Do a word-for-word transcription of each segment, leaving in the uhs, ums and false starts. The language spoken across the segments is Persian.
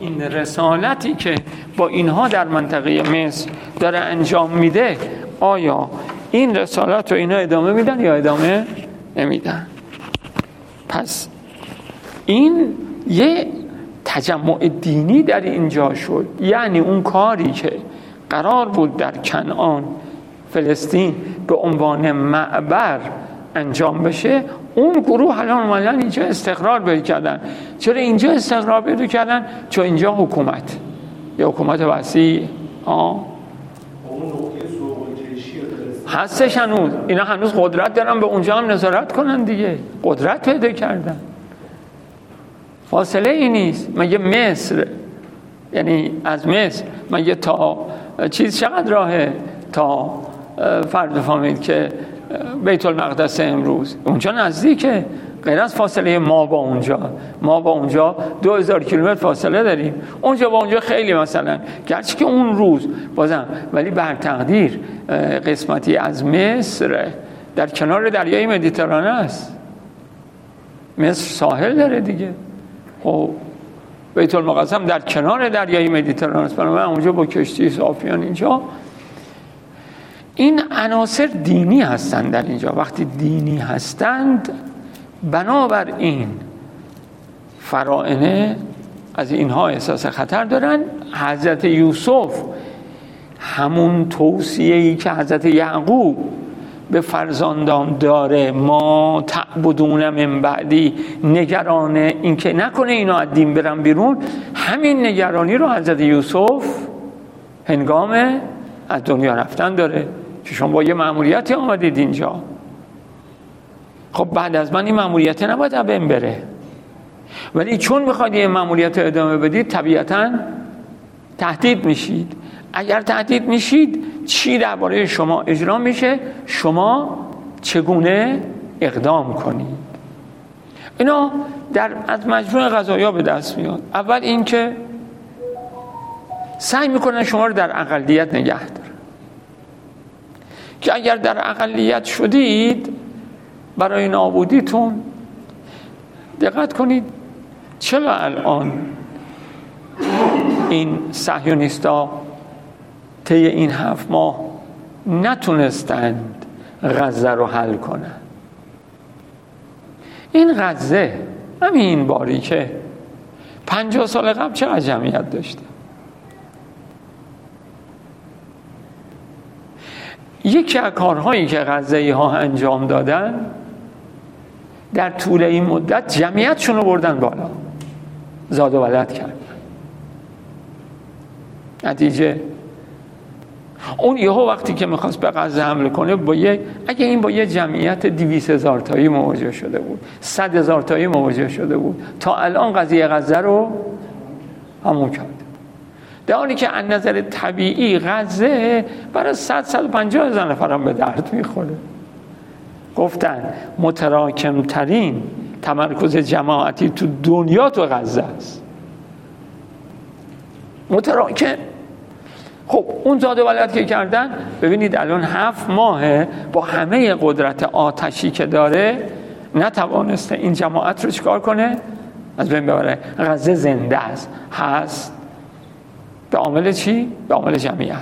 این رسالتی که با اینها در منطقه مصر داره انجام میده، آیا این رسالت رو اینا ادامه میدن یا ادامه نمیدن؟ پس این یه تجمع دینی در اینجا شد. یعنی اون کاری که قرار بود در کنعان فلسطین به عنوان معبر انجام بشه، اون گروه الان اومدن اینجا استقرار پیدا کردن. چرا اینجا استقرار پیدا کردن؟ چون اینجا حکومت، یه حکومت وسیع ها هستش هنوز. اینا هنوز قدرت دارن به اونجا هم نظارت کنن دیگه، قدرت پیدا کردن. فاصله ای نیست. مگه مصر، یعنی از مصر مگه تا چیز چقدر راهه؟ تا فرد فهمید که بیت المقدس امروز اونجا نزدیکه. غیر از فاصله ما با اونجا، ما با اونجا دو هزار کیلومتر فاصله داریم، اونجا با اونجا خیلی مثلا، گرچه که اون روز بازم ولی بر تقدیر قسمتی از مصر در کنار دریای مدیترانه است. مصر ساحل داره دیگه. خب بیت المقدس هم در کنار دریای مدیترانه است، بنابراین اونجا با کشتی صافیان اینجا. این عناصر دینی هستند در اینجا. وقتی دینی هستند، بنابراین فراعنه از اینها احساس خطر دارن. حضرت یوسف همون توصیه‌ای که حضرت یعقوب به فرزندان داره، ما تعبدون من بعدی، نگران این که نکنه اینا از دین برن بیرون، همین نگرانی رو حضرت یوسف هنگام از دنیا رفتن داره که شما با یه مأموریتی آمدید اینجا. خب بعد از من این مأموریت نباید بهم بره، ولی چون میخواید این مأموریت ادامه بدید طبیعتاً تهدید میشید. اگر تهدید میشید، چی درباره شما اجرا میشه؟ شما چگونه اقدام کنید؟ اینا در از مجموع قضایا به دست میاد. اول اینکه سعی میکنن شما رو در اقلیت نگه دارن، که اگر در اقلیت شدید برای نابودیتون. دقت کنید چرا الان این صهیونیستا طی این هفت ماه نتونستند غزه رو حل کنن؟ این غزه همین باری که پنجاه سال قبل چقدر جمعیت داشته؟ یکی از کارهایی که غزه‌ای ها انجام دادن، در طول این مدت جمعیتشون رو بردن بالا، زاد و ولد کردن. نتیجه اون یهو وقتی که میخواست به غزه حمله کنه، با یک اگه این با یه جمعیت دویست هزار تایی مواجه شده بود، صد هزار تایی مواجه شده بود، تا الان قضیه غزه رو همون کرد. در حالی که از نظر طبیعی غزه برای صد تا صد و پنجاه هزار نفر هم به درد میخوره. گفتن متراکم ترین تمرکز جماعتی تو دنیا تو غزه است. متراکم. خب اون زاد و ولد که کردن، ببینید الان هفت ماهه با همه قدرت آتشی که داره نتوانسته این جماعت رو چیکار کنه؟ از بین ببره. غزه زنده است، هست. به عامل چی؟ به عامل جمعیت.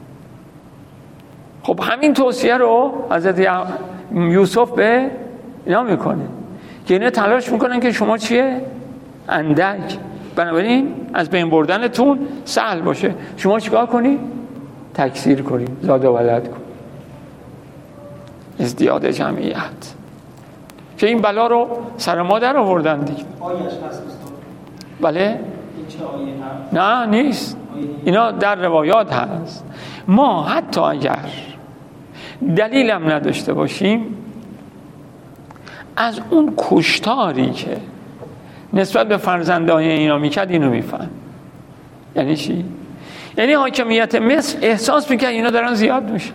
خب همین توصیه رو حضرت یوسف به اینا میکنه که اینا تلاش میکنن که شما چیه؟ اندک. بنابراین از بین بردنتون سهل باشه. شما چیکار کنی؟ تکثیر کنی، زاد و ولد کنی، ازدیاد جمعیت، که این بلا رو سر ما در آوردن دیگه. آیش هست بله؟ این چه آیه هست؟ نه نیست، اینا در روایات هست. ما حتی اگر دلیلم نداشته باشیم، از اون کشتاری که نسبت به فرزندان اینا میکرد اینو میفهم. یعنی چی؟ یعنی حاکمیت مصر احساس میکرد اینا دارن زیاد میشن،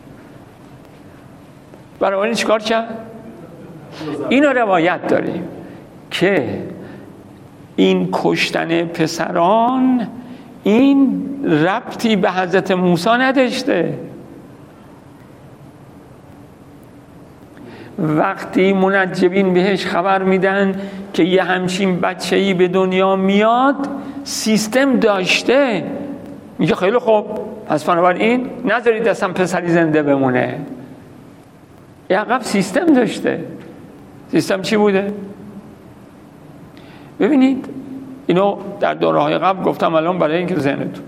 برای این چیکار کرد؟ اینو روایت داریم که این کشتن پسران این ربطی به حضرت موسی نداشته. وقتی منجبین بهش خبر میدن که یه همچین بچه‌ای به دنیا میاد، سیستم داشته، میگه خیلی خوب پس بنابراین نذارید اصلا پسری زنده بمونه. یه عقب سیستم داشته. سیستم چی بوده؟ ببینید اینو در دوره‌های قبل گفتم، الان برای اینکه ذهنتون،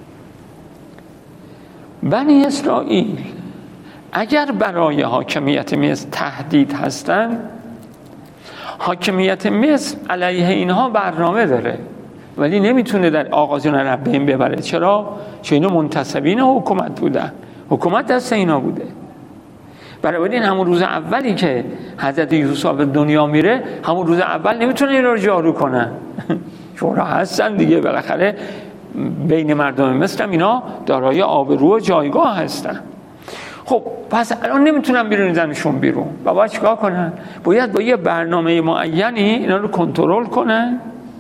بنی اسرائیل اگر برای حاکمیت مصر تهدید هستن، حاکمیت مصر علیه اینها برنامه داره ولی نمیتونه در آغازین رو به این ببره. چرا؟ چون اینا منتصبین حکومت بودن، حکومت دست اینا بوده. برای این همون روز اولی که حضرت یوسف به دنیا میره، همون روز اول نمیتونه اینا رو جارو کنن شورا هستن دیگه، بالاخره بین مردم مصر هم اینا دارای آبرو و جایگاه هستن. خب پس الان نمیتونن بیرون زنشون بیرون و باید چیکار کنن؟ باید با یه برنامه معینی اینا رو کنترل کنن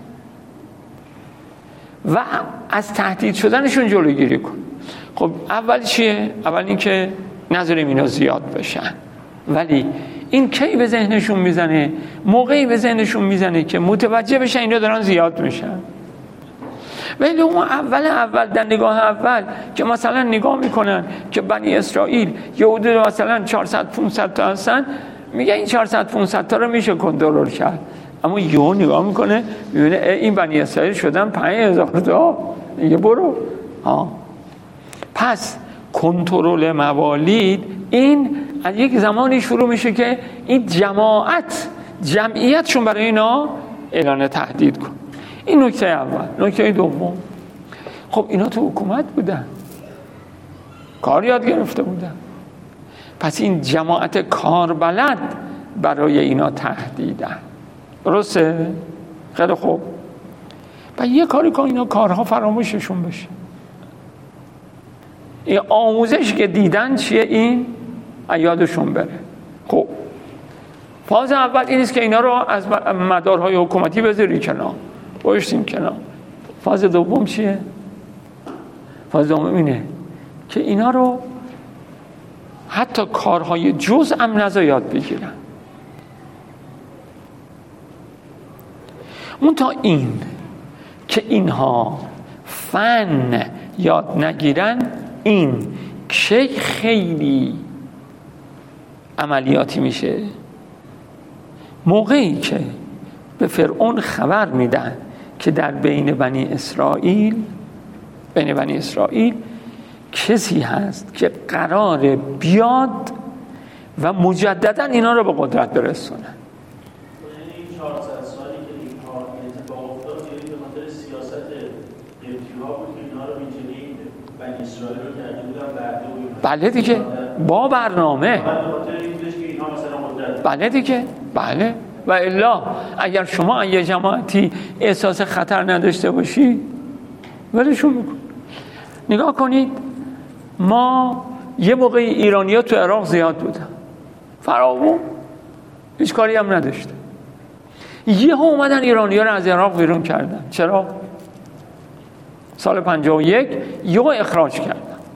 و از تهدید شدنشون جلوگیری کنن. خب اول چیه؟ اول این که نذاریم اینا زیاد بشن. ولی این کی به ذهنشون میزنه؟ موقعی به ذهنشون میزنه که متوجه بشن اینا دارن زیاد میشن. ولی اون اول اول در نگاه اول که مثلا نگاه میکنن که بنی اسرائیل یه حدود مثلا چهارصد پانصد تا هستن، میگه این چهارصد پانصد تا رو میشه کنترل کرد. اما یهو نگاه میکنه میبینه این بنی اسرائیل شدن پنج هزار تا، یه برو ها. پس کنترل موالید این از یک زمانی شروع میشه که این جماعت جمعیتشون برای اینا اعلان تهدید کن. این نکته اول. نکته دوم، خب اینا تو حکومت بودن، کار یاد گرفته بودن، پس این جماعت کاربلد برای اینا تهدیدن. درسته؟ خیلی خوب. و یه کاری که اینا کارها فراموششون بشه. این آموزش که دیدن چیه؟ این یادشون بره. خب فاز اول این است که اینا رو از مدارهای حکومتی بذاری کنار، باشیم کنار. فاز دوم چیه؟ فاز دوم اینه که اینا رو حتی کارهای جزء هم نذار یاد بگیرن. اون تا این که اینها فن یاد نگیرن، این که خیلی عملیاتی میشه. موقعی که به فرعون خبر میدن که در بین بنی اسرائیل بین بنی اسرائیل کسی هست که قراره بیاد و مجددا اینا رو به قدرت برسونه. این چهارصد سالی که این کار اتفاق افتاد یعنی به خاطر سیاست ابتدا بود که اینا رو اینجوری بنی اسرائیل رو کرده بودن بعد. بله دیگه، با برنامه. به خاطر این بودش که اینها مثلا قدرت. بله دیگه، بله. و الا اگر شما یه جماعتی احساس خطر نداشته باشی ولشون میکن. نگاه کنید، ما یه موقع ایرانی ها تو عراق زیاد بودن، فراوون، هیچ کاری هم نداشته. یه ها اومدن ایرانی ها رو از عراق بیرون کردن. چرا؟ سال پنجاه و یک یه ها اخراج کردن.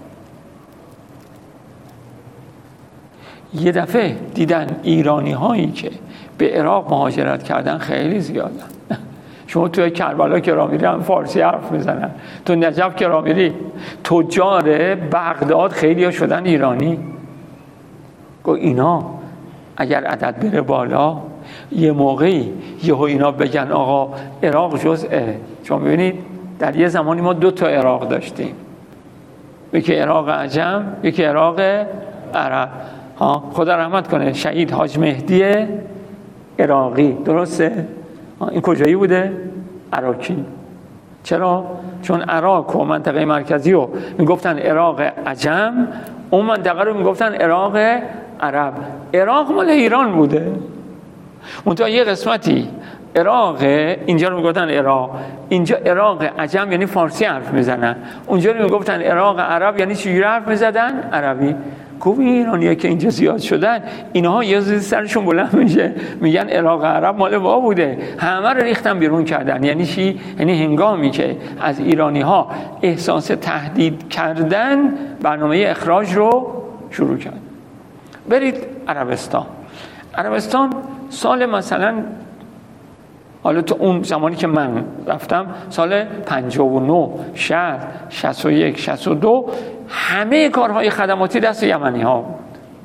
یه دفعه دیدن ایرانی هایی که به عراق مهاجرت کردن خیلی زیادن. شما توی کربلا که راه میری هم فارسی حرف میزنن، تو نجف که راه میری تجار بغداد خیلی ها شدن ایرانی. گو اینا اگر عدد بره بالا یه موقعی یهو اینا بگن آقا عراق جزءه. شما ببینید در یه زمانی ما دو تا عراق داشتیم، یکی عراق عجم، یکی عراق عرب. ها خدا رحمت کنه شهید حاج مهدی عراقی، درسته؟ این کجایی بوده؟ عراقی. چرا؟ چون عراق و منطقه مرکزی رو میگفتن عراق عجم، اون منطقه رو میگفتن عراق عرب. عراق مال ایران بوده. منتها یه قسمتی عراق اینجا رو میگفتن عراق، اینجا عراق عجم یعنی فارسی حرف میزنن، اونجا رو میگفتن عراق عرب یعنی چجوری حرف میزدن؟ عربی. کوب ایرانیه که اینجا زیاد شدن، اینها یه زیر سرشون بلند میشه میگن عراق عرب مال ما بوده، همه رو ریختن بیرون کردن. یعنی چی؟ یعنی هنگامی که از ایرانی ها احساس تهدید کردن، برنامه اخراج رو شروع کرد. برید عربستان. عربستان سال مثلا، حالا تو اون زمانی که من رفتم سال پنجاه و نه، شصت، شصت و یک، شصت و دو، همه کارهای خدماتی دست یمنی ها بود.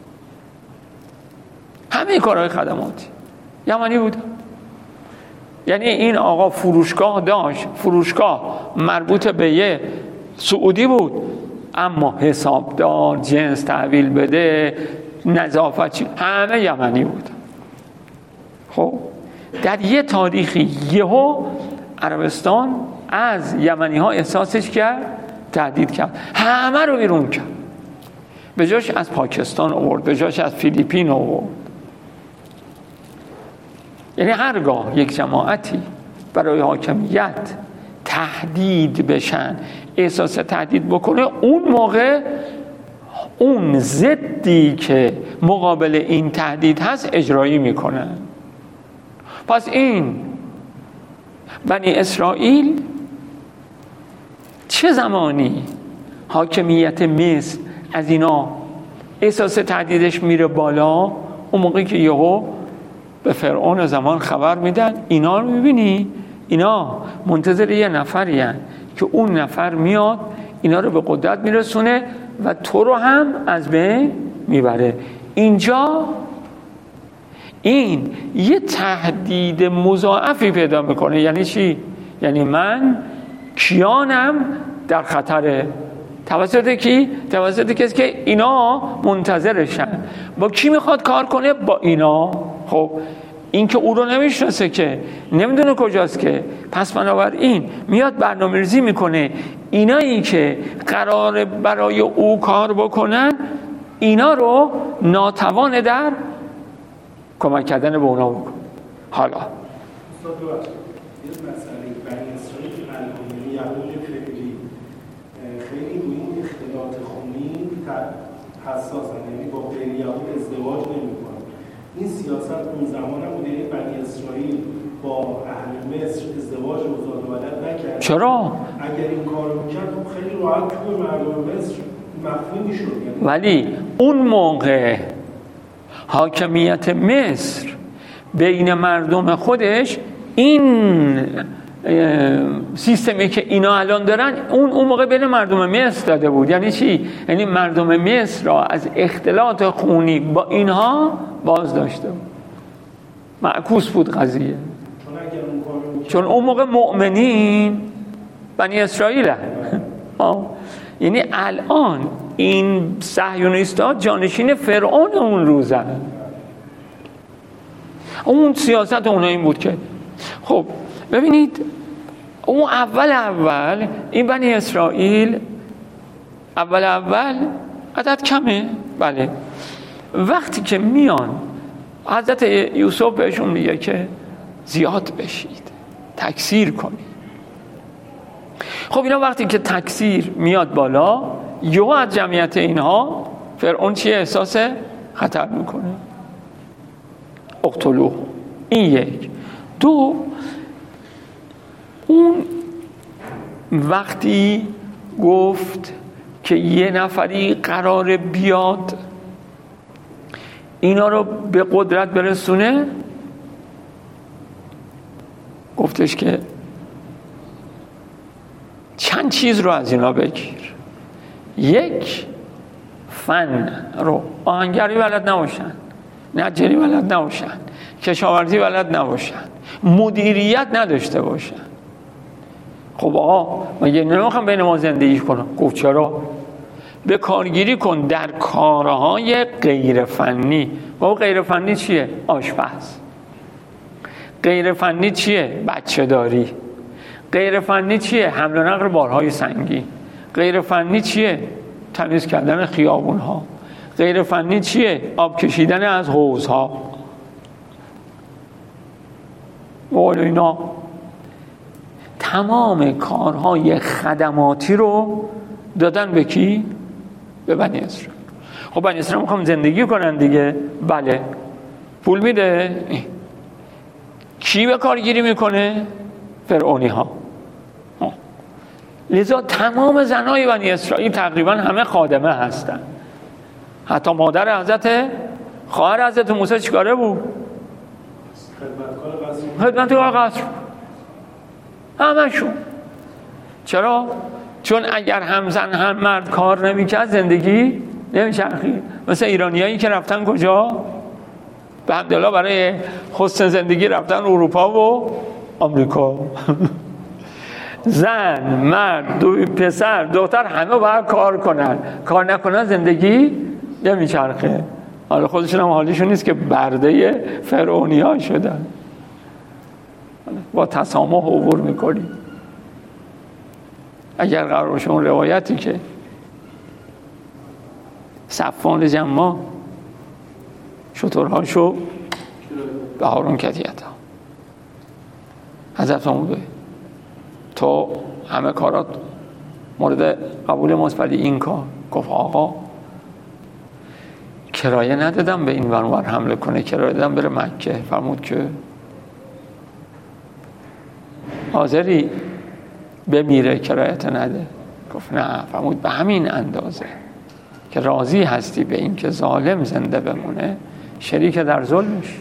همه کارهای خدماتی یمنی بود. یعنی این آقا فروشگاه داشت، فروشگاه مربوط به یه سعودی بود، اما حسابدار، جنس تحویل بده، نظافت، همه یمنی بود. خب در یه تاریخی یهو عربستان از یمنی ها احساسش کرد، تهدید کرد، همه رو بیرون کرد، به جاش از پاکستان آورد، به جاش از فیلیپین آورد. یعنی هرگاه یک جماعتی برای حاکمیت تهدید بشن، احساس تهدید بکنه، اون موقع اون ضدی که مقابل این تهدید هست اجرایی میکنن. پس این بنی اسرائیل چه زمانی حاکمیت مصر از اینا احساس تهدیدش میره بالا؟ اون موقعی که یهو به فرعون زمان خبر میدن اینا رو میبینی، اینا منتظر یه نفری هن که اون نفر میاد اینا رو به قدرت میرسونه و تو رو هم از بین میبره. اینجا این یه تهدید مضاعفی پیدا میکنه. یعنی چی؟ یعنی من کیانم در خطره. توسط کی؟ توسط کسی که اینا منتظرشن. با کی میخواد کار کنه؟ با اینا. خب این که او رو نمیشناسه، که نمیدونه کجاست، که پس بنابراین میاد برنامه‌ریزی میکنه اینایی که قرار برای او کار بکنن اینا رو ناتوان در کمک کردن به اونا بکن. حالا استاد ببخشید یه مسئله بنی اسرائیل که الان یهود فکری خیلی روی این اختلاط خونی حساسن، یعنی با غیر یهود ازدواج نمی‌کنن. این سیاست اون زمان هم بود، یعنی بنی اسرائیل با اهل مصر ازدواج و زاد و ولد نکرد. چرا؟ اگر این کارو می‌کرد خب خیلی راحت تو مردم مصر مخفی می‌شد. یعنی ولی اون موقع حاکمیت مصر بین مردم خودش این سیستمی که اینا الان دارن اون اون موقع بین مردم مصر داده بود. یعنی چی؟ یعنی مردم مصر را از اختلاط خونی با اینها باز داشته بود. معکوس بود قضیه. چون اگر اون کارو می‌کرد، چون اون موقع مؤمنین بنی اسرائیل هم. یعنی الان این صهیونیست‌ها جانشین فرعون اون روزن. اون سیاست اونها این بود که خب ببینید اون اول اول این بنی اسرائیل اول اول عدد کمه، بله، وقتی که میان حضرت یوسف بهشون میگه که زیاد بشید، تکثیر کنید. خب اینا وقتی که تکثیر میاد بالا، یهو از جمعیت اینها فرعون چیه؟ احساس خطر میکنه. اقتلوه. این یک. دو، اون وقتی گفت که یه نفری قرار بیاد اینا رو به قدرت برسونه، گفتش که چند چیز رو از اینا بگیر. یک، فن رو، آهنگری بلد نباشن، نجاری بلد نباشن، کشاورزی بلد نباشن، مدیریت نداشته باشن. خب آقا مگه نمیخوام بین ما زندگی کنم؟ گفت چرا؟ به کارگیری کن در کارهای غیر فنی. بابا غیر فنی چیه؟ آشپز. غیر فنی چیه؟ بچه داری. غیر فنی چیه؟ حمل و نقل بارهای سنگین. غیر فنی چیه؟ تمیز کردن خیابون ها. غیر فنی چیه؟ آب کشیدن از حوضها. و اینا تمام کارهای خدماتی رو دادن به کی؟ به بنی اسرائیل. خب بنی اسرائیل میخوام زندگی کنن دیگه. بله، پول میده. کی به کارگیری میکنه؟ فرعونی ها. لذا تمام زنای بنی اسرائیل تقریبا همه خادمه هستن. حتی مادر حضرت خواهر حضرت موسی چیکاره بود؟ خدمتکار قصر خدمتکار قصر همشون. چرا؟ چون اگر هم زن هم مرد کار نمیکرد زندگی نمیچرخید. مثل ایرانیایی که رفتن کجا؟ به حمدالله برای حسن زندگی رفتن اروپا و آمریکا. زن، مرد، دو پسر، دختر همه باید کار کنن. کار نکنن زندگی نمیچرخه. حالا خودشون هم حالیشون نیست که برده فرعونی ها شدن. با تسامح عبور میکنی. اگر قرار باشه اون روایتی که صفوان جما شترهاشو به هارون کدیت ها حضرت فرموده تو همه کارات مورد قبول ماست، ولی این کار گفت آقا کرایه ندادم به این ور حمله کنه، کرایه دادم بره مکه. فرمود که حاضری بمیره کرایت نده؟ گفت نه. فرمود به همین اندازه که راضی هستی به این که ظالم زنده بمونه شریک در ظلمش.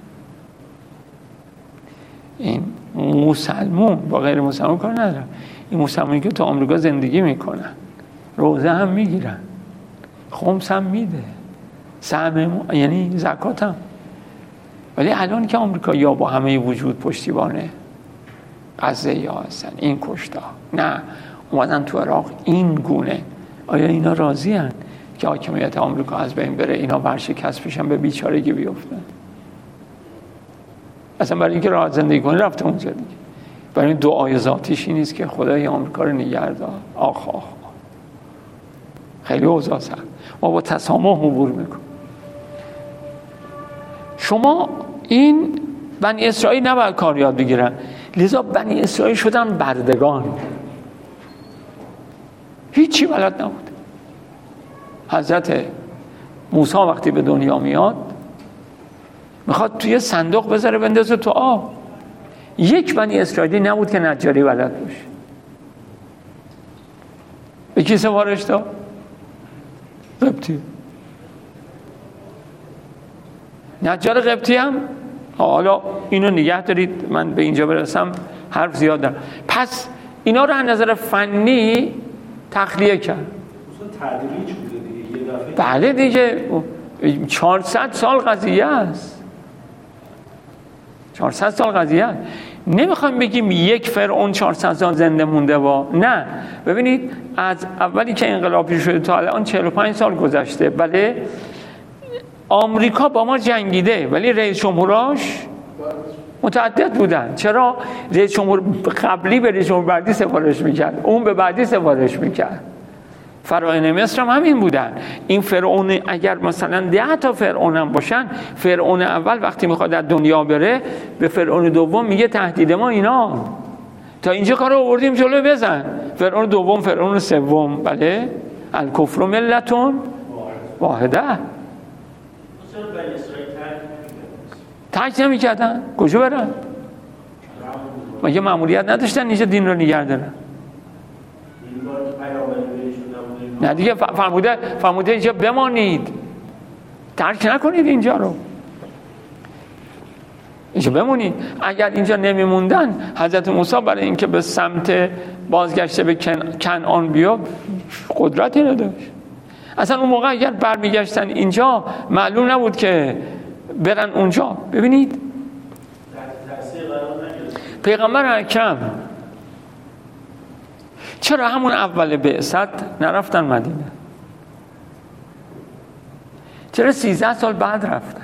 این مسلمون با غیر مسلمون کار ندارم. این مسلمونی که تو آمریکا زندگی میکنن روزه هم میگیرن، خمس هم میده، سهم یعنی زکات هم، ولی الان که آمریکا یا با همه وجود پشتیبانه غزه یا هستن این کشتا نه اومدن تو عراق این گونه، آیا اینا راضی هن که حاکمیت آمریکا از بین بره، اینا ورشکست بشن به بیچارگی بیفتن؟ اصلا برای اینکه راحت زندگی کنه رفته اونجا دیگه. برای این دعای ذاتیش این نیست که خدای آمریکا رو نگهدار. آخ آخ خیلی اوضاع سخت. ما با تسامح عبور میکنیم. شما این بنی اسرائیل نباید کار یاد بگیرن، لذا بنی اسرائیل شدن بردگان، هیچی بلد نبود. حضرت موسی وقتی به دنیا میاد میخواد توی صندوق بذاره بندازه تو آب، یک بنی اسرائیلی نبود که نجاری بلد باشه. به کی سفارش داد؟ قبطی. نجار قبطی هم حالا اینو نگه دارید من به اینجا برسم حرف زیاد دارم. پس اینا رو از نظر فنی تخلیه کرد. تدریج بوده دیگه یه دفعه. بله دیگه چهارصد سال قضیه است. چهارصد سال قضیه است. نمیخوایم بگیم یک فرعون چهارصد سال زنده مونده با نه. ببینید از اولی که انقلاب پیش شده تا الان چهل و پنج سال گذشته. بله آمریکا با ما جنگیده ولی رئیس جمهوراش متعدد بودن. چرا؟ رئیس جمهور قبلی به رئیس جمهور بعدی سفارش میکرد، اون به بعدی سفارش میکرد. فرعون مصر هم همین بودن. این فرعون اگر مثلا ده تا فرعون هم باشن، فرعون اول وقتی میخواد از دنیا بره به فرعون دوم میگه تهدید ما اینا، تا اینجا کارو آوردیم جلو بزن. فرعون دوم، فرعون سوم، بله الکفر ملتون واحده. ترک نمی کردن؟ کجا برن؟ مگه مأموریت نداشتن اینجا دین رو نگه دارن؟ نه دیگه فرموده فرموده اینجا بمانید، ترک نکنید اینجا رو، اینجا بمونید. اگر اینجا نمیموندن حضرت موسی برای اینکه به سمت بازگشته به کنعان بیا قدرتی نداشت. اصلا اون موقع اگر برمیگشتن اینجا معلوم نبود که برن اونجا. ببینید پیغمبر اکرم چرا همون اول بعثت نرفتن مدینه؟ چرا سیزده سال بعد رفتن؟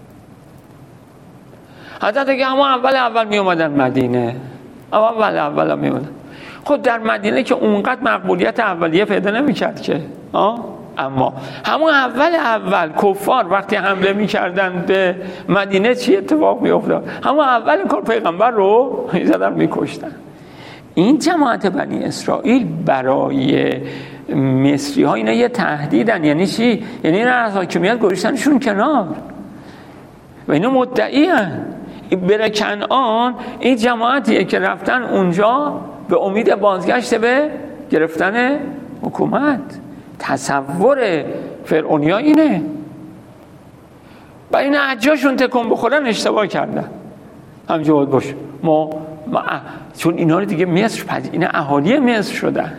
حضرت اگه همون اول اول می اومدن مدینه، اول اول می اومدن، خود در مدینه که اونقدر مقبولیت اولیه پیدا نمی کرد که آه؟ اما همون اول اول کفار وقتی حمله می‌کردن به مدینه چی اتفاق می‌افتاد؟ همون اول کار پیغمبر رو زدن می‌کشتن. این جماعت بنی اسرائیل برای مصری‌ها اینا یه تهدیدن. یعنی چی؟ یعنی اینا از حاکمیت گذاشتنشون کنار و اینا مدعی‌ان بره کنعان. این جماعتیه که رفتن اونجا به امید بازگشت به گرفتن حکومت. تصور فرعونیا اینه. و این حجاشون تکون بخورن اشتباه کردن. همینجا باید باشه ما, ما چون اینا رو دیگه مصر پذیر، اینا اهالی مصر شدن،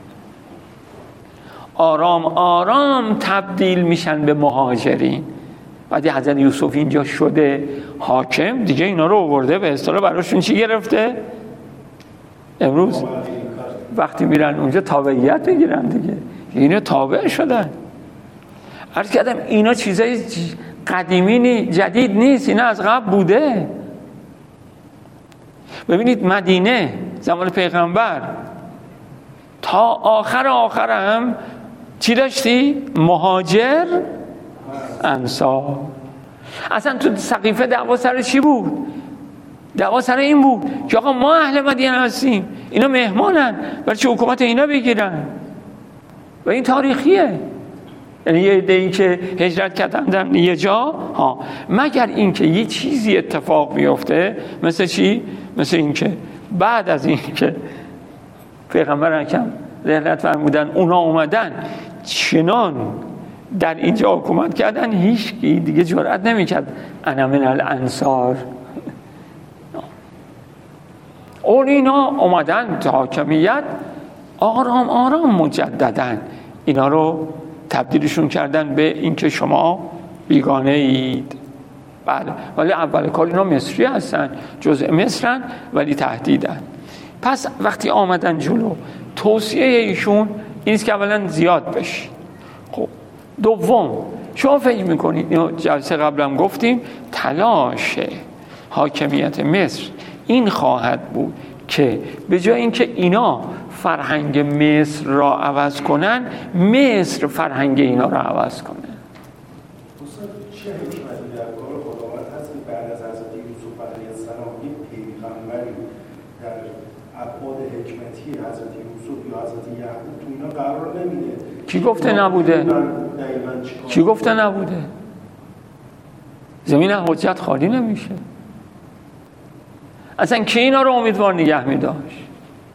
آرام آرام تبدیل میشن به مهاجرین. بعدی حضرت یوسف اینجا شده حاکم، دیگه اینا رو آورده به اصطلاح براشون چی گرفته؟ امروز وقتی میرن اونجا تابعیت بگیرن دیگه، اینا تابع شدن. عرض کردم اینا چیزای قدیمی نی، جدید نیست، اینا از قبل بوده. ببینید مدینه زمان پیغمبر تا آخر آخر هم چی داشتی؟ مهاجر انصار. اصلا تو سقیفه دعوا سر چی بود؟ دعوا سر این بود که آقا ما اهل مدینه هستیم، اینا مهمانن، برای چه حکومت اینا بگیرن؟ و این تاریخیه. یعنی یه عده‌ای که هجرت کردن در یه جا ها، مگر اینکه یه چیزی اتفاق بیفته، مثل چی؟ مثل اینکه بعد از این که پیغمبر اکرم رحلت فرمودن اونا اومدن چنان در اینجا حکومت کردن هیچ کی دیگه جرئت نمی‌کرد انا من الانصار. اون اینا اومدن تا حاکمیت آرام آرام مجددن اینا رو تبدیلشون کردن به اینکه شما بیگانه اید. بله، ولی اول کار اینا مصری هستن، جزء مصرن ولی تهدیدن. پس وقتی آمدن جلو توصیه ایشون اینست که اولا زیاد بشید. خب دوم شما فکر میکنید، اینو جلسه قبلم گفتیم، تلاش حاکمیت مصر این خواهد بود که به جای اینکه اینا فرهنگ مصر را عوض کنن، مصر فرهنگ اینا را عوض کنه. چه حکمتی در کار خداوند هست که بعد از حضرت یوسف علیه السلام یک پیغمبری در ابعاد حکمتی حضرت یوسف یا حضرت یعقوب تو اینا قرار نمیده؟ کی گفته نبوده؟ کی گفته نبوده؟ زمین حجت خالی نمیشه. اصلا کی اینا رو امیدوار نگه می‌داشت؟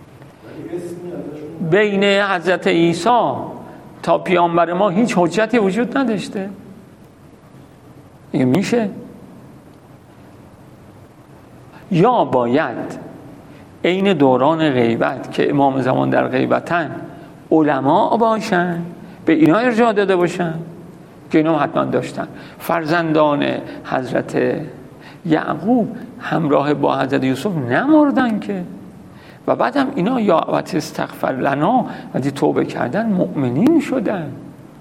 بین حضرت عیسی تا پیامبر ما هیچ حجتی وجود نداشته. این میشه؟ یا باید عین دوران غیبت که امام زمان در غیبتن علما باشن، به اینا ارجاع داده باشن که اینا حتما داشتن. فرزندان حضرت یعقوب همراه با حضرت یوسف نمردن که، و بعدم اینا یا وقت استغفر لنا وقتی توبه کردن مؤمنین شدن،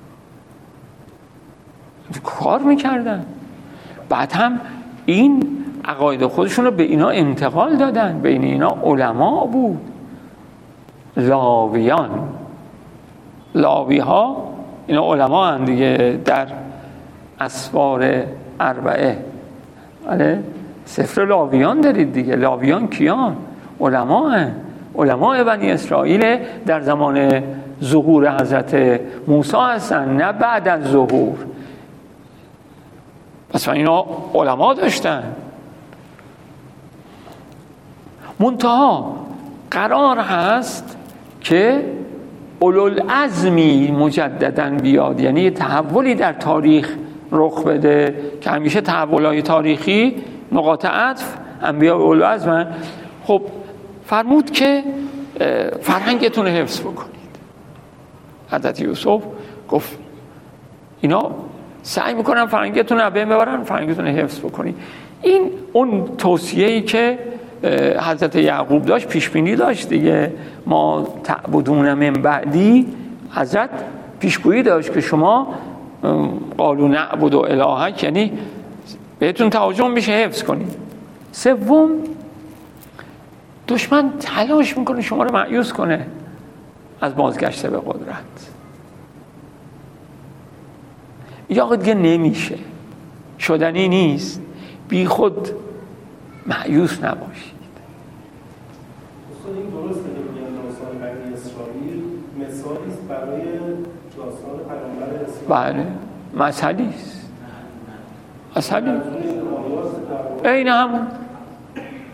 کار میکردن. بعد هم این عقاید خودشون رو به اینا انتقال دادن. بین اینا علما بود، لاویان. لاوی ها اینا علما هستند دیگه، در اسفار اربعه بله سفر لاویان دارید دیگه. لاویان کیان؟ علما هستند، علماء بنی اسرائیل در زمان ظهور حضرت موسی هستند، نه بعد از ظهور. پس اینا علما داشتن. منتها قرار هست که اولوالعزمی مجدداً بیاد، یعنی تحولی در تاریخ رخ بده که همیشه تحولای تاریخی نقاط عطف انبیاء اولوالعزم. خب فرمود که فرهنگتون رو حفظ بکنید. حضرت یوسف گفت اینا سعی میکنن فرهنگتون رو بین ببرن، فرهنگتون رو حفظ بکنید. این اون توصیه‌ای که حضرت یعقوب داشت پیش بینی داشت دیگه. ما تعبدون من بعدی، حضرت پیشگویی داشت که شما قالوا نعبد الهک، یعنی بهتون تهاجم میشه، حفظ کنید. سوم دشمن تلاش میکنه شما رو مایوس کنه از بازگشت به قدرت. یا دیگه نمیشه، شدنی نیست، بی خود مایوس نباشید. این درسته که میگن داستان بنی اسرائیل مثالی است برای داستان پیامبر اسلام. بله مثالی است، مثالی عین همون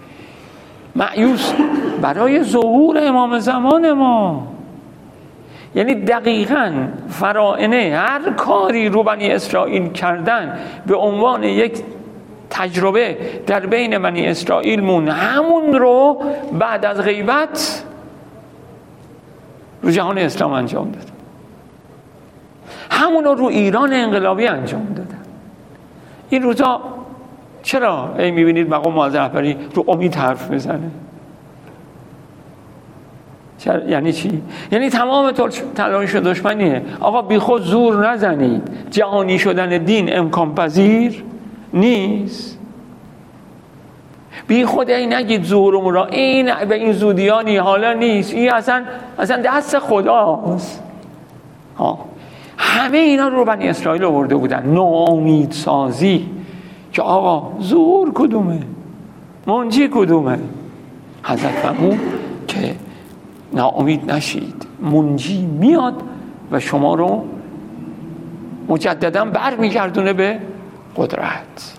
مایوس برای ظهور امام زمان ما. یعنی دقیقاً فراعنه هر کاری رو بنی اسرائیل کردن به عنوان یک تجربه در بین بنی اسرائیل مون، همون رو بعد از غیبت رو جهان اسلام انجام دادن، همون رو رو ایران انقلابی انجام دادن. این روزا چرا ای میبینید مقام معظم رهبری رو امید حرف میزنه؟ یعنی چی؟ یعنی تمام تلاش دشمنیه آقا بی خود زور نزنید، جهانی شدن دین امکان پذیر نیست. بی خود ای نگید زورمون را، این به این زودیانی حالا نیست، این اصلا اصلا دست خداست. ها همه اینا رو بنی اسرائیل آورده بودن، ناامید سازی که آقا زور کدومه، منجی کدومه. حضرت فرمود که ناامید نشید، منجی میاد و شما رو مجددا برمیگردونه به قدرت.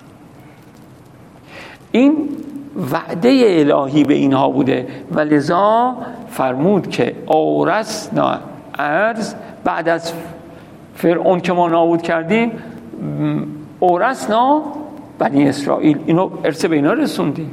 این وعده الهی به اینها بوده و لذا فرمود که اورثنا ارض، بعد از فرعون که ما نابود کردیم اورثنا بنی اسرائیل، اینو ارث به اینا رسوندیم.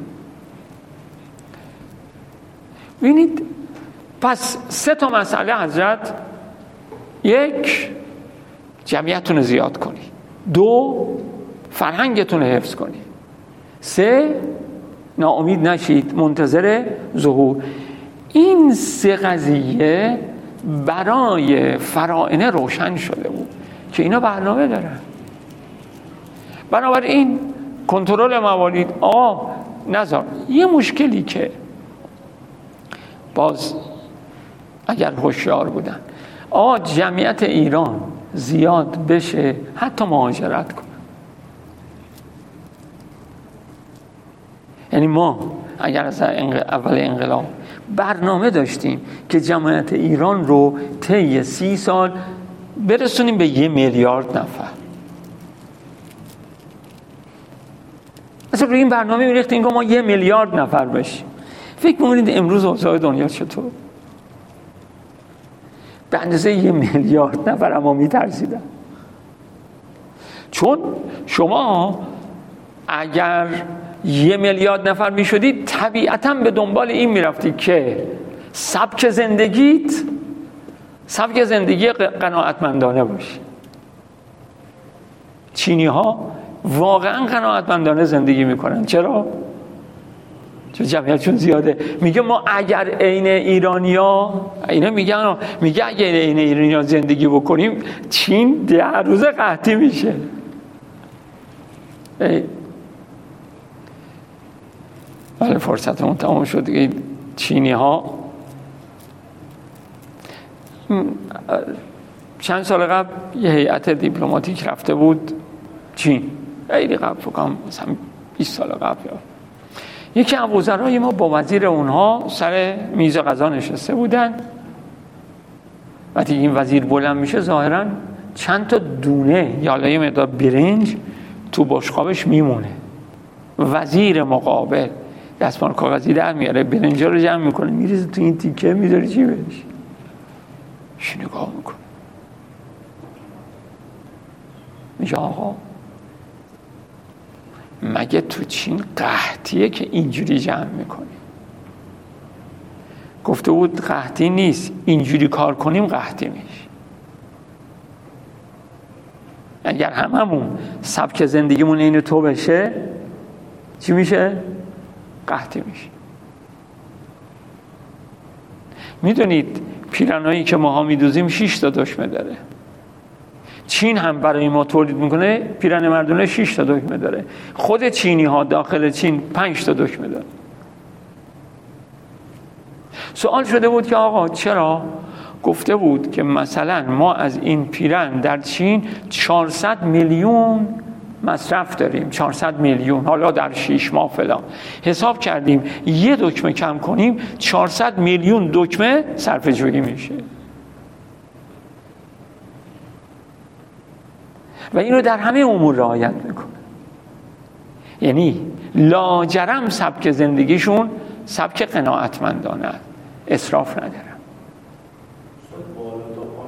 ببینید پس سه تا مسئله حضرت: یک، جمعیتتون رو زیاد کنی، دو، فرهنگتون رو حفظ کنی، سه، ناامید نشید، منتظر ظهور. این سه قضیه برای فراعنه روشن شده بود که اینا برنامه دارن. بنابراین کنترل موالید آقا نذار. یه مشکلی که باز اگر هوشیار بودن آقا جمعیت ایران زیاد بشه، حتی مهاجرت کنن. یعنی ما اگر از اول انقلاب برنامه داشتیم که جمعیت ایران رو طی سی سال برسونیم به یه میلیارد نفر، اصلا روی این برنامه میریختیم که ما یه میلیارد نفر بشیم. فکر می‌کنید امروز اوضاع دنیا چطور؟ به اندازه یه میلیارد نفر اما میترسیدن. چون شما اگر یه میلیارد نفر میشدید طبیعتاً به دنبال این میرفتید که سبک زندگیت سبک زندگی قناعتمندانه باشه. چینی ها واقعاً قناعتمندانه زندگی میکنن. چرا؟ چون جمعیتشون زیاده. میگه ما اگر عین ایرانیا، اینا میگن میگه اگر عین ایرانیا زندگی بکنیم چین ده روز قحطی میشه. ولی فرصتمون تمام شد دیگه. چینی ها چند سال قبل یه هیئت دیپلماتیک رفته بود چین، خیلی قبل، فکرم مثلا بیست سال قبل، یکی از وزرای ما با وزیر اونها سر میز غذا نشسته بودن. وقتی این وزیر بلند میشه ظاهرا چند تا دونه یا یه مقدار برنج تو بشقابش میمونه. وزیر مقابل دستمال کاغذی در میاره، برنجا رو جمع میکنه، میریزه تو این تیکه، میذاره چی بهش، شو نگاه میکنه، میگه آقا مگه تو چین قحطیه که اینجوری جمع میکنی؟ گفته بود قحطی نیست، اینجوری کار کنیم قحطی میشه. اگر هممون سبک زندگیمون اینو تو بشه چی میشه؟ قحطی میشه. میدونید پیرنایی که ماها میدوزیم شش تا دکمه داره. چین هم برای ما تولید میکنه پیرن مردونه شش تا دکمه داره. خود چینی ها داخل چین پنج تا دکمه داره. سوال شده بود که آقا چرا؟ گفته بود که مثلا ما از این پیرن در چین چهارصد میلیون مصرف داریم، چهارصد میلیون، حالا در شش ماه فلان. حساب کردیم یه دکمه کم کنیم چهارصد میلیون دکمه صرفه جویی میشه. و اینو در همه امور رعایت میکنه. یعنی لاجرم سبک زندگیشون سبک قناعتمندانه، اسراف ندارن.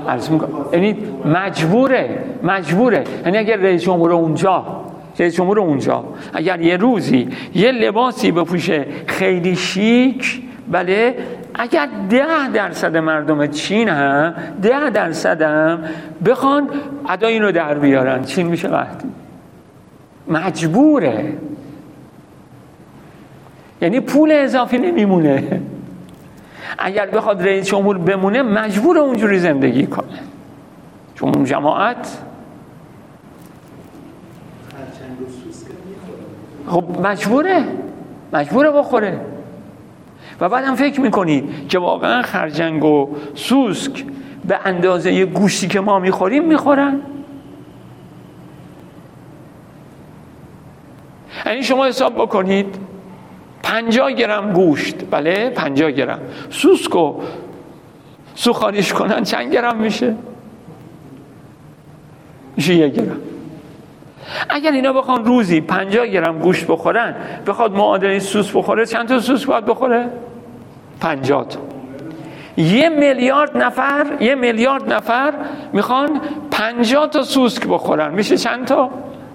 عرض میکنم یعنی مجبوره مجبوره یعنی اگر رئیس جمهور اونجا رئیس جمهور اونجا اگر یه روزی یه لباسی بپوشه خیلی شیک، بله، اگر ده درصد مردم چین هم ده درصد هم بخوان ادا اینو در بیارن، چین میشه قحطی. مجبوره، یعنی پول اضافی نمیمونه. اگر بخواد رئیس جمهور بمونه مجبور اونجوری زندگی کنه، چون اون جماعت خب مجبوره مجبوره بخوره. و بعد هم فکر میکنید که واقعا خرچنگ و سوسک به اندازه گوشتی که ما میخوریم میخورن؟ یعنی شما حساب بکنید پنجاه گرم گوشت، بله پنجاه گرم سوسک رو سوخاریش کنن چند گرم میشه؟ میشه یک گرم. اگر اینا بخوان روزی پنجاه گرم گوشت بخورن، بخواد معادله سوسک بخوره، چند تا سوسک باید بخوره؟ پنجاه تا. یه میلیارد نفر یه میلیارد نفر میخوان پنجاه تا سوسک بخورن، میشه چند تا؟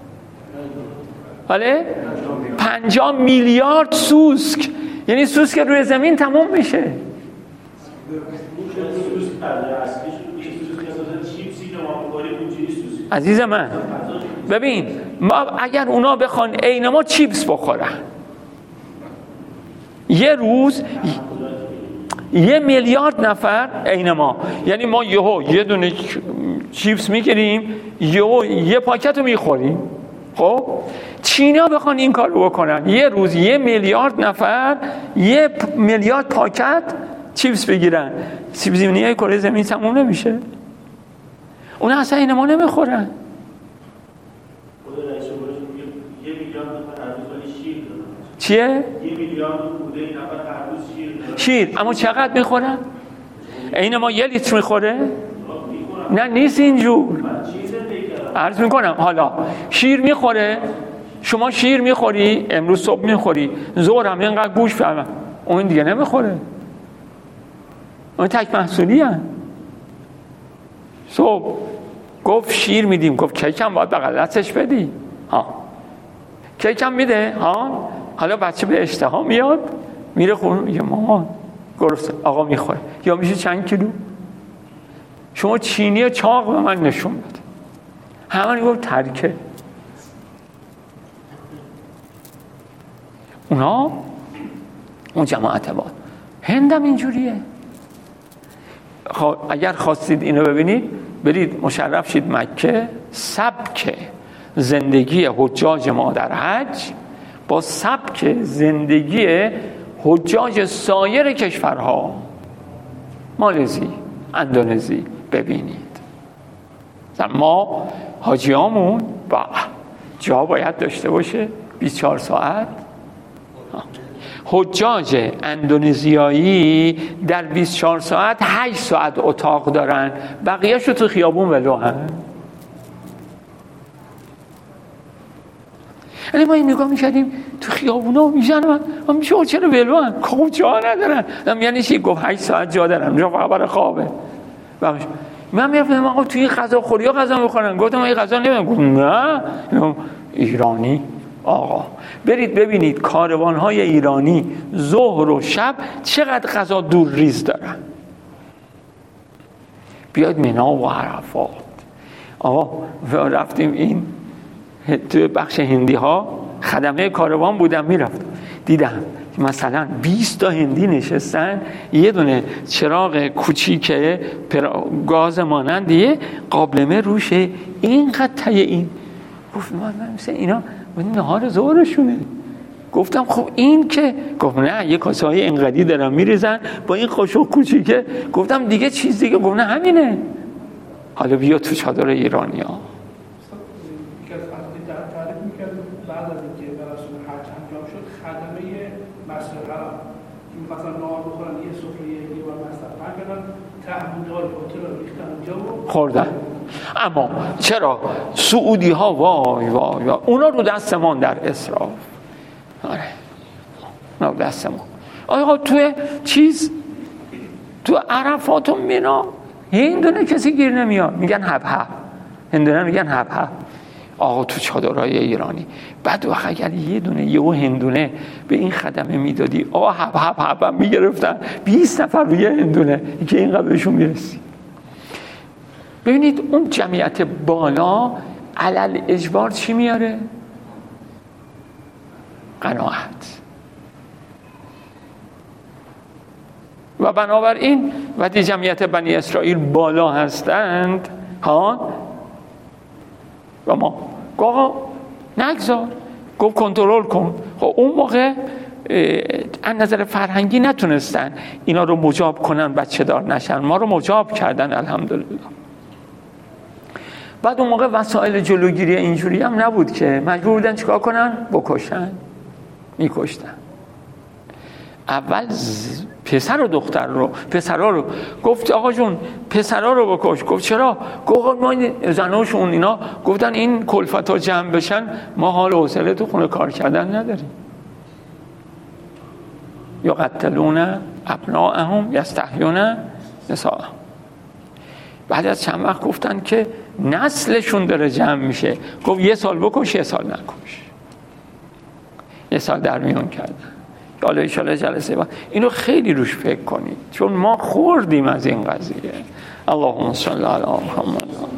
بله؟ پنجاه میلیارد سوسک. یعنی سوسک روی زمین تموم میشه. عزیز من ببین، ما اگر اونا بخوان عین ما چیپس بخورن یه روز یه میلیارد نفر عین ما، یعنی ما یهو یه دونه چیپس میگیریم یهو یه پاکت رو میخوریم. خب چینا بخوان این کار رو بکنن یه روز یه میلیارد نفر یه میلیارد پاکت چیپس بگیرن، سیب زمینی کره زمین تموم نمیشه. اونا اصلا این ما نمیخورن. چیه؟ یه میلیارد بوده این نفر هر روز شیر دارن. شیر، اما چقدر میخورن؟ این ما یه لیتر میخوره؟ نه نیست اینجور. عرض میکنم حالا شیر میخوره، شما شیر میخوری امروز صبح میخوری، ظهر هم اینقدر گوشت فهمم، اون دیگه نمیخوره، اون تک محصولی هم. صبح گفت شیر میدیم، گفت کیک هم باید بغلتش بدی، ها کیک هم میده، ها حالا بچه به اشتها میاد میره خونه میگه مامان گرسنه، آقا میخوره، یا میشه چند کیلو. شما چینی چاق به من نشون بده، همه گفت ترکه. اونا اون جماعت با هندم اینجوریه. اگر خواستید اینو ببینید برید مشرف شید مکه، سبک زندگی حجاج ما در حج با سبک زندگی حجاج سایر کشورها، مالزی، اندونزی ببینید. ما حاجیامون با جا باید داشته باشه بیست و چهار ساعت. حجاج اندونزیایی در بیست و چهار ساعت هشت ساعت اتاق دارن، بقیه‌شو تو خیابون ولو هم. یعنی ما این نگاه می‌کردیم تو خیابونا میزنن، من میشه چرا ولو هم کجا ندارن؟ یعنی چی؟ گفت هشت ساعت جا دارن، جا فقط برای خوابه. من می‌گفتم آقا توی غذا خوری ها غذا می‌خورن، گفتم این غذا نمی‌خورن، گفت نه ایرانی. آقا برید ببینید کاروان‌های ایرانی ظهر و شب چقدر غذا دور ریز دارن. بیاید مینا و عرفات. آقا رفتیم این تو بخش هندی ها، خدمه کاروان بودم میرفتم دیدم مثلا بیست تا هندی نشستن، یه دونه چراغ کوچیک گاز مانندیه قابلمه روشه، اینقدر تای این. گفت من مثل اینا نهار ظهرشونه. گفتم خب این که، گفت نه یه کاسه های اینقدی دارن میریزن با این قاشق کوچیکه. گفتم دیگه چیز دیگه، گفت نه همینه. حالا بیا تو چادر ایرانی ها. بعد از اینکه مراسم حج انجام شد، خدمه مسجد حرام که مثلا نهار بخورن یه سفره یه بار مصرف کردن، تعهدات هتل رو ریختن اونجا و خوردن. اما چرا سعودی ها وای وای وای اونا رو دستمان در اسراف. آره اونا رو دستمان. آقا توی چیز تو عرفات و مینا هندونه کسی گیر نمیاد، میگن هب هب، هندونه میگن هب هب. آقا تو چادرهای ایرانی بعد وقت اگر یه دونه یه هندونه به این خدمه میدادی، آقا هب هب هب هم میگرفتن بیست نفر روی هندونه که اینقدر بهشون میرسی. ببینید اون جمعیت بالا علل اجبار چی میاره؟ قناعت. و بنابراین وقتی جمعیت بنی اسرائیل بالا هستند ها و ما گفت نگذار، گفت کنترل کن. خب اون موقع از نظر فرهنگی نتونستن اینا رو مجاب کنن بچه دار نشن، ما رو مجاب کردن الحمدلله. بعد اون موقع وسایل جلوگیری اینجوری هم نبود که مجبور بودن چیکار کنن؟ بکشن. میکشتن. اول پسر و دختر رو، پسرها رو گفت آقا جون پسرها رو بکش. گفت چرا؟ گفت ما زناشون اینا گفتن این کلفتا جمع بشن ما حال و حوصله تو خونه کار کردن نداریم. یقتلون ابناءهم یستحیون نساءهم. بعد از چند وقت گفتن که نسلشون داره جمع میشه. گفت یه سال بکش یه سال نکش. یه سال در میون کردن. حالا ایشالا جلسه بعد اینو خیلی روش فکر کنید، چون ما خوردیم از این قضیه. اللهم صل علی محمد.